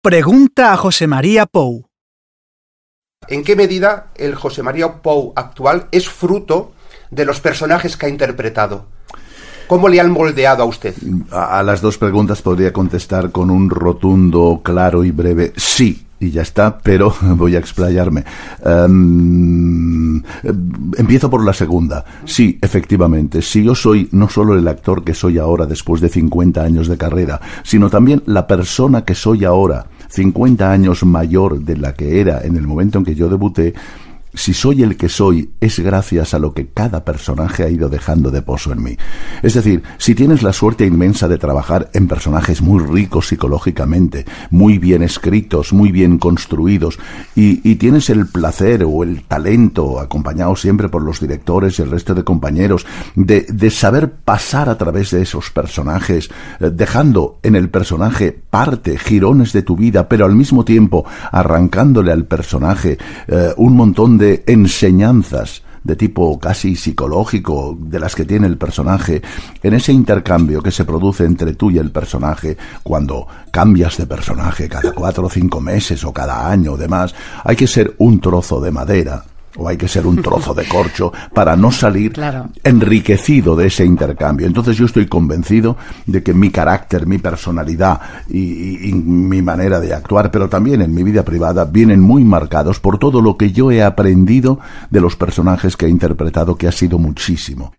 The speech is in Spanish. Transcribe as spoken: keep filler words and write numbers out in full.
Pregunta a José María Pou. ¿En qué medida el José María Pou actual es fruto de los personajes que ha interpretado? ¿Cómo le han moldeado a usted? A, a las dos preguntas podría contestar con un rotundo, claro y breve sí. Y ya está, pero voy a explayarme. Um, empiezo por la segunda. Sí, efectivamente, si yo soy no solo el actor que soy ahora después de cincuenta años de carrera, sino también la persona que soy ahora, cincuenta años mayor de la que era en el momento en que yo debuté. Si soy el que soy, es gracias a lo que cada personaje ha ido dejando de pozo en mí. Es decir, si tienes la suerte inmensa de trabajar en personajes muy ricos psicológicamente, muy bien escritos, muy bien construidos, y, y tienes el placer o el talento, acompañado siempre por los directores y el resto de compañeros, de, de saber pasar a través de esos personajes, eh, dejando en el personaje parte, girones de tu vida, pero al mismo tiempo arrancándole al personaje eh, un montón de enseñanzas de tipo casi psicológico de las que tiene el personaje, en ese intercambio que se produce entre tú y el personaje cuando cambias de personaje cada cuatro o cinco meses o cada año o demás, hay que ser un trozo de madera o hay que ser un trozo de corcho para no salir claro. enriquecido de ese intercambio. Entonces yo estoy convencido de que mi carácter, mi personalidad y, y, y mi manera de actuar, pero también en mi vida privada, vienen muy marcados por todo lo que yo he aprendido de los personajes que he interpretado, que ha sido muchísimo.